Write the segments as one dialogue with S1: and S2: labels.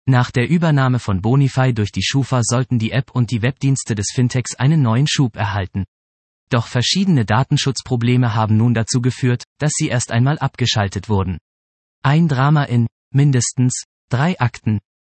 S1: Nach der Übernahme von Bonify durch die Schufa sollten die App und die Webdienste des Fintechs einen neuen Schub erhalten. Doch verschiedene Datenschutzprobleme haben nun dazu geführt, dass sie erst einmal abgeschaltet wurden. Ein Drama in mindestens 3 Akten.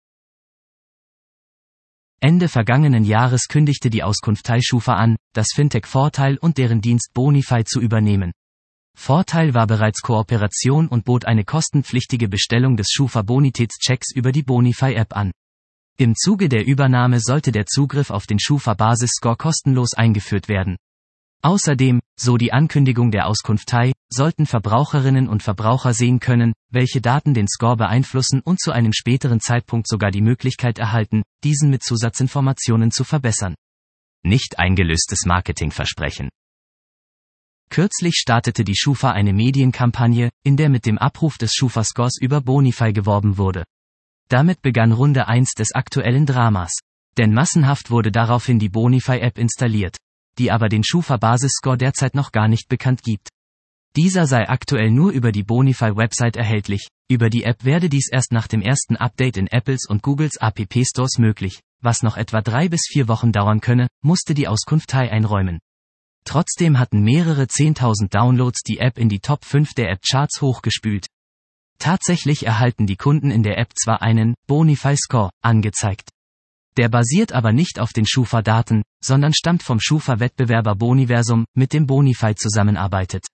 S1: Ende vergangenen Jahres kündigte die Auskunftei Schufa an, das Fintech Vorteil und deren Dienst Bonify zu übernehmen. Vorteil war bereits Kooperation und bot eine kostenpflichtige Bestellung des Schufa-Bonitätschecks über die Bonify-App an. Im Zuge der Übernahme sollte der Zugriff auf den Schufa-Basisscore kostenlos eingeführt werden. Außerdem, so die Ankündigung der Auskunftei, sollten Verbraucherinnen und Verbraucher sehen können, welche Daten den Score beeinflussen und zu einem späteren Zeitpunkt sogar die Möglichkeit erhalten, diesen mit Zusatzinformationen zu verbessern. Nicht eingelöstes Marketingversprechen. Kürzlich startete die Schufa eine Medienkampagne, in der mit dem Abruf des Schufa-Scores über Bonify geworben wurde. Damit begann Runde 1 des aktuellen Dramas. Denn massenhaft wurde daraufhin die Bonify-App installiert, die aber den Schufa-Basisscore derzeit noch gar nicht bekannt gibt. Dieser sei aktuell nur über die Bonify-Website erhältlich, über die App werde dies erst nach dem ersten Update in Apples und Googles App-Stores möglich, was noch etwa 3 bis 4 Wochen dauern könne, musste die Auskunftei einräumen. Trotzdem hatten mehrere 10.000 Downloads die App in die Top 5 der App-Charts hochgespült. Tatsächlich erhalten die Kunden in der App zwar einen Bonify-Score angezeigt. Der basiert aber nicht auf den Schufa-Daten, sondern stammt vom Schufa-Wettbewerber Boniversum, mit dem Bonify zusammenarbeitet.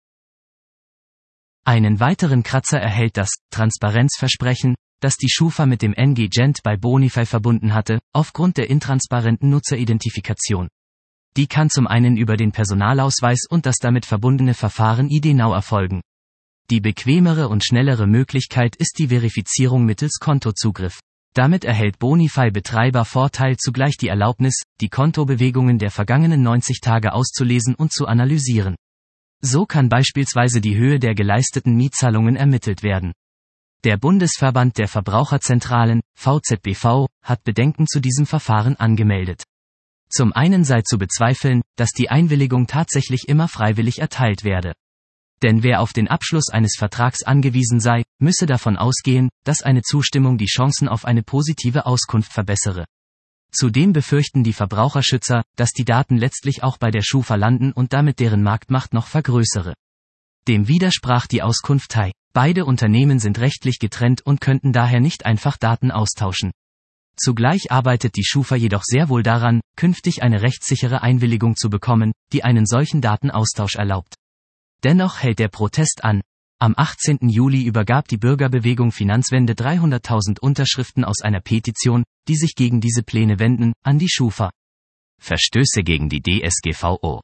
S1: Einen weiteren Kratzer erhält das Transparenzversprechen, das die Schufa mit dem NG-Gent bei Bonify verbunden hatte, aufgrund der intransparenten Nutzeridentifikation. Die kann zum einen über den Personalausweis und das damit verbundene Verfahren ID-Now erfolgen. Die bequemere und schnellere Möglichkeit ist die Verifizierung mittels Kontozugriff. Damit erhält Bonify-Betreiber Vorteil zugleich die Erlaubnis, die Kontobewegungen der vergangenen 90 Tage auszulesen und zu analysieren. So kann beispielsweise die Höhe der geleisteten Mietzahlungen ermittelt werden. Der Bundesverband der Verbraucherzentralen, VZBV, hat Bedenken zu diesem Verfahren angemeldet. Zum einen sei zu bezweifeln, dass die Einwilligung tatsächlich immer freiwillig erteilt werde. Denn wer auf den Abschluss eines Vertrags angewiesen sei, müsse davon ausgehen, dass eine Zustimmung die Chancen auf eine positive Auskunft verbessere. Zudem befürchten die Verbraucherschützer, dass die Daten letztlich auch bei der Schufa landen und damit deren Marktmacht noch vergrößere. Dem widersprach die Auskunftei. Beide Unternehmen sind rechtlich getrennt und könnten daher nicht einfach Daten austauschen. Zugleich arbeitet die Schufa jedoch sehr wohl daran, künftig eine rechtssichere Einwilligung zu bekommen, die einen solchen Datenaustausch erlaubt. Dennoch hält der Protest an. Am 18. Juli übergab die Bürgerbewegung Finanzwende 300.000 Unterschriften aus einer Petition, die sich gegen diese Pläne wenden, an die Schufa. Verstöße gegen die DSGVO.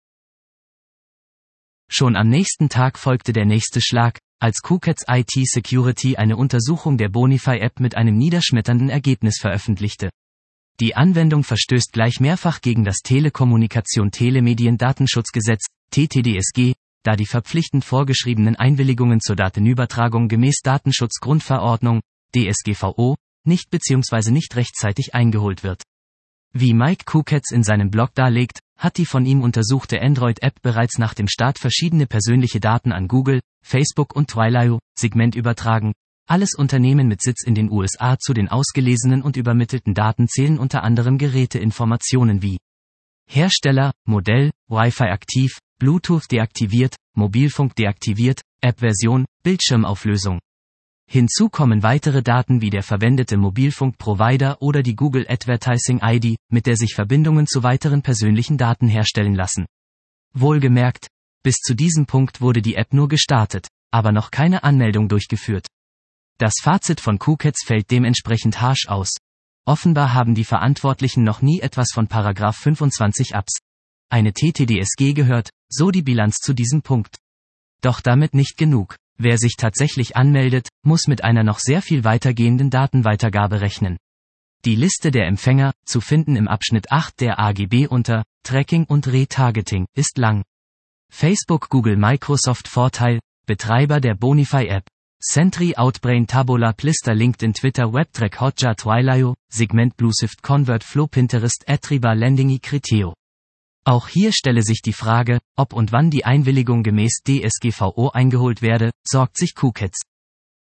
S1: Schon am nächsten Tag folgte der nächste Schlag, als Cookets IT Security eine Untersuchung der Bonify-App mit einem niederschmetternden Ergebnis veröffentlichte. Die Anwendung verstößt gleich mehrfach gegen das Telekommunikation-Telemedien-Datenschutzgesetz, TTDSG, da die verpflichtend vorgeschriebenen Einwilligungen zur Datenübertragung gemäß Datenschutzgrundverordnung, DSGVO, nicht bzw. nicht rechtzeitig eingeholt wird. Wie Mike Cookets in seinem Blog darlegt, hat die von ihm untersuchte Android-App bereits nach dem Start verschiedene persönliche Daten an Google, Facebook und Twilio-Segment übertragen. Alles Unternehmen mit Sitz in den USA. Zu den ausgelesenen und übermittelten Daten zählen unter anderem Geräteinformationen wie Hersteller, Modell, Wi-Fi aktiv, Bluetooth deaktiviert, Mobilfunk deaktiviert, App-Version, Bildschirmauflösung. Hinzu kommen weitere Daten wie der verwendete Mobilfunkprovider oder die Google Advertising ID, mit der sich Verbindungen zu weiteren persönlichen Daten herstellen lassen. Wohlgemerkt, bis zu diesem Punkt wurde die App nur gestartet, aber noch keine Anmeldung durchgeführt. Das Fazit von Cookets fällt dementsprechend harsch aus. Offenbar haben die Verantwortlichen noch nie etwas von § 25 Abs. Eine TTDSG gehört, so die Bilanz zu diesem Punkt. Doch damit nicht genug. Wer sich tatsächlich anmeldet, muss mit einer noch sehr viel weitergehenden Datenweitergabe rechnen. Die Liste der Empfänger, zu finden im Abschnitt 8 der AGB unter Tracking und Retargeting, ist lang. Facebook, Google, Microsoft Vorteil, Betreiber der Bonify-App. Sentry, Outbrain, Taboola, Plister, LinkedIn, Twitter, Webtrack, Hotjar, Twilio, Segment, Blueshift, Convertflow, Pinterest, Adtriba, Landingy, Criteo. Auch hier stelle sich die Frage, ob und wann die Einwilligung gemäß DSGVO eingeholt werde, sorgt sich Cookets.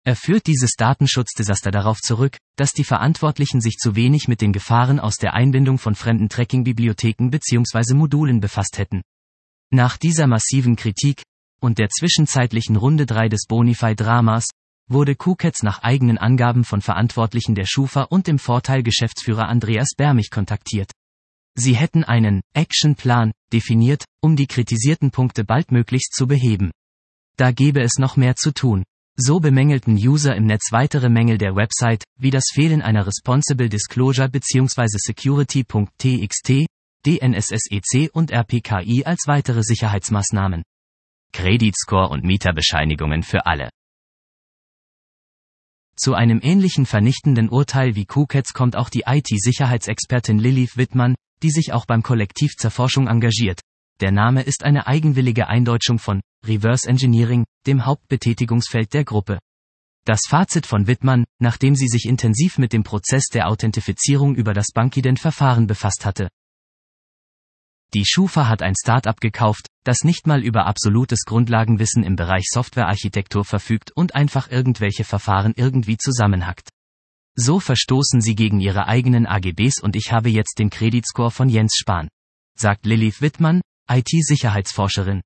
S1: Er führt dieses Datenschutzdesaster darauf zurück, dass die Verantwortlichen sich zu wenig mit den Gefahren aus der Einbindung von fremden Tracking-Bibliotheken bzw. Modulen befasst hätten. Nach dieser massiven Kritik und der zwischenzeitlichen Runde 3 des Bonify-Dramas wurde QCATS nach eigenen Angaben von Verantwortlichen der Schufa und dem Vorteil-Geschäftsführer Andreas Bermich kontaktiert. Sie hätten einen Actionplan definiert, um die kritisierten Punkte baldmöglichst zu beheben. Da gäbe es noch mehr zu tun. So bemängelten User im Netz weitere Mängel der Website, wie das Fehlen einer Responsible Disclosure bzw. Security.txt, DNSSEC und RPKI als weitere Sicherheitsmaßnahmen. Credit-Score und Mieterbescheinigungen für alle. Zu einem ähnlichen vernichtenden Urteil wie QCATS kommt auch die IT-Sicherheitsexpertin Lilith Wittmann, die sich auch beim Kollektiv zur Forschung engagiert. Der Name ist eine eigenwillige Eindeutschung von Reverse Engineering, dem Hauptbetätigungsfeld der Gruppe. Das Fazit von Wittmann, nachdem sie sich intensiv mit dem Prozess der Authentifizierung über das Bankident-Verfahren befasst hatte. Die Schufa hat ein Start-up gekauft, das nicht mal über absolutes Grundlagenwissen im Bereich Softwarearchitektur verfügt und einfach irgendwelche Verfahren irgendwie zusammenhackt. So verstoßen sie gegen ihre eigenen AGBs und ich habe jetzt den Credit-Score von Jens Spahn, sagt Lilith Wittmann, IT-Sicherheitsforscherin.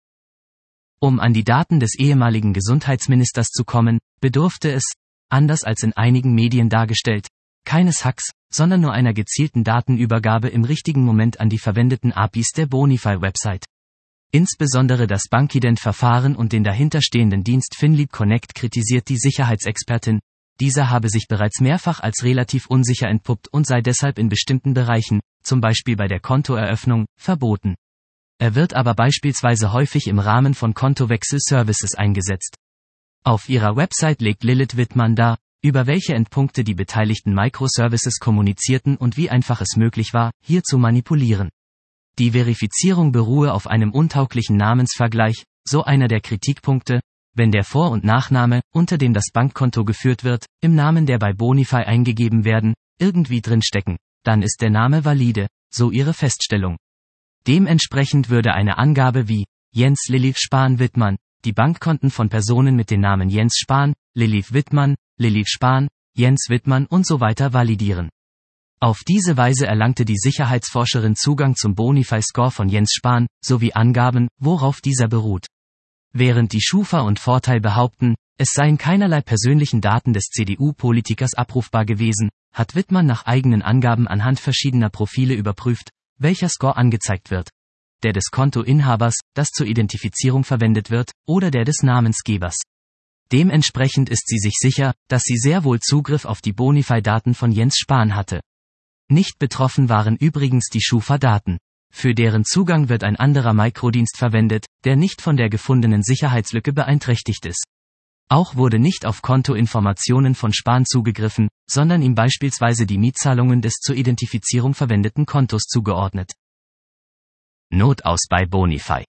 S1: Um an die Daten des ehemaligen Gesundheitsministers zu kommen, bedurfte es, anders als in einigen Medien dargestellt, keines Hacks, sondern nur einer gezielten Datenübergabe im richtigen Moment an die verwendeten APIs der Bonify-Website. Insbesondere das Bankident-Verfahren und den dahinterstehenden Dienst Finleap Connect kritisiert die Sicherheitsexpertin. Dieser habe sich bereits mehrfach als relativ unsicher entpuppt und sei deshalb in bestimmten Bereichen, zum Beispiel bei der Kontoeröffnung, verboten. Er wird aber beispielsweise häufig im Rahmen von Kontowechsel-Services eingesetzt. Auf ihrer Website legt Lilith Wittmann dar, über welche Endpunkte die beteiligten Microservices kommunizierten und wie einfach es möglich war, hier zu manipulieren. Die Verifizierung beruhe auf einem untauglichen Namensvergleich, so einer der Kritikpunkte, wenn der Vor- und Nachname, unter dem das Bankkonto geführt wird, im Namen der bei Bonify eingegeben werden, irgendwie drinstecken, dann ist der Name valide, so ihre Feststellung. Dementsprechend würde eine Angabe wie Jens Lilith Spahn Wittmann die Bankkonten von Personen mit den Namen Jens Spahn, Lilith Wittmann, Lilith Spahn, Jens Wittmann und so weiter validieren. Auf diese Weise erlangte die Sicherheitsforscherin Zugang zum Bonify-Score von Jens Spahn, sowie Angaben, worauf dieser beruht. Während die Schufa und Vorteil behaupten, es seien keinerlei persönlichen Daten des CDU-Politikers abrufbar gewesen, hat Wittmann nach eigenen Angaben anhand verschiedener Profile überprüft, welcher Score angezeigt wird. Der des Kontoinhabers, das zur Identifizierung verwendet wird, oder der des Namensgebers. Dementsprechend ist sie sich sicher, dass sie sehr wohl Zugriff auf die Bonify-Daten von Jens Spahn hatte. Nicht betroffen waren übrigens die Schufa-Daten. Für deren Zugang wird ein anderer Mikrodienst verwendet, der nicht von der gefundenen Sicherheitslücke beeinträchtigt ist. Auch wurde nicht auf Kontoinformationen von Spahn zugegriffen, sondern ihm beispielsweise die Mietzahlungen des zur Identifizierung verwendeten Kontos zugeordnet. Notaus bei Bonify.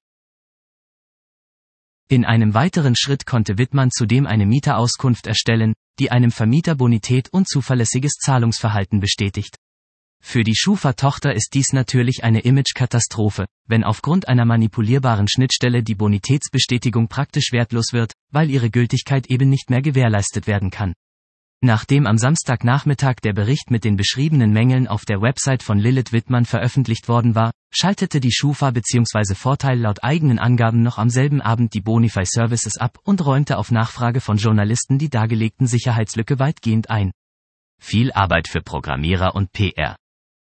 S1: In einem weiteren Schritt konnte Wittmann zudem eine Mieterauskunft erstellen, die einem Vermieter Bonität und zuverlässiges Zahlungsverhalten bestätigt. Für die Schufa-Tochter ist dies natürlich eine Image-Katastrophe, wenn aufgrund einer manipulierbaren Schnittstelle die Bonitätsbestätigung praktisch wertlos wird, weil ihre Gültigkeit eben nicht mehr gewährleistet werden kann. Nachdem am Samstagnachmittag der Bericht mit den beschriebenen Mängeln auf der Website von Lilith Wittmann veröffentlicht worden war, schaltete die Schufa bzw. Vorteil laut eigenen Angaben noch am selben Abend die Bonify Services ab und räumte auf Nachfrage von Journalisten die dargelegten Sicherheitslücke weitgehend ein. Viel Arbeit für Programmierer und PR.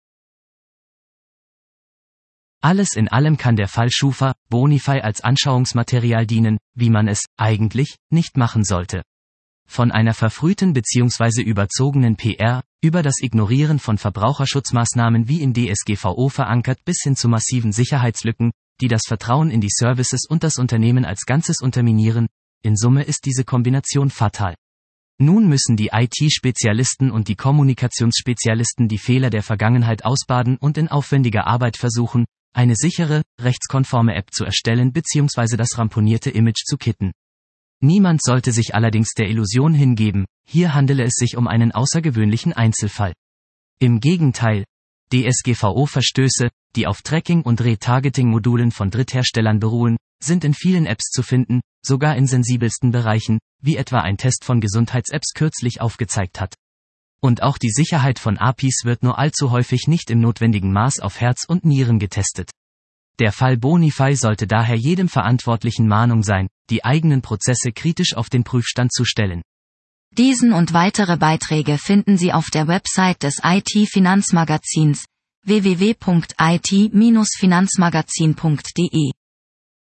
S1: Alles in allem kann der Fall Schufa, Bonify als Anschauungsmaterial dienen, wie man es, eigentlich, nicht machen sollte. Von einer verfrühten bzw. überzogenen PR, über das Ignorieren von Verbraucherschutzmaßnahmen wie in DSGVO verankert bis hin zu massiven Sicherheitslücken, die das Vertrauen in die Services und das Unternehmen als Ganzes unterminieren, in Summe ist diese Kombination fatal. Nun müssen die IT-Spezialisten und die Kommunikationsspezialisten die Fehler der Vergangenheit ausbaden und in aufwendiger Arbeit versuchen, eine sichere, rechtskonforme App zu erstellen bzw. das ramponierte Image zu kitten. Niemand sollte sich allerdings der Illusion hingeben, hier handele es sich um einen außergewöhnlichen Einzelfall. Im Gegenteil, DSGVO-Verstöße, die auf Tracking- und Retargeting-Modulen von Drittherstellern beruhen, sind in vielen Apps zu finden, sogar in sensibelsten Bereichen, wie etwa ein Test von Gesundheits-Apps kürzlich aufgezeigt hat. Und auch die Sicherheit von APIs wird nur allzu häufig nicht im notwendigen Maß auf Herz und Nieren getestet. Der Fall Bonify sollte daher jedem Verantwortlichen Mahnung sein, die eigenen Prozesse kritisch auf den Prüfstand zu stellen.
S2: Diesen und weitere Beiträge finden Sie auf der Website des IT-Finanzmagazins www.it-finanzmagazin.de.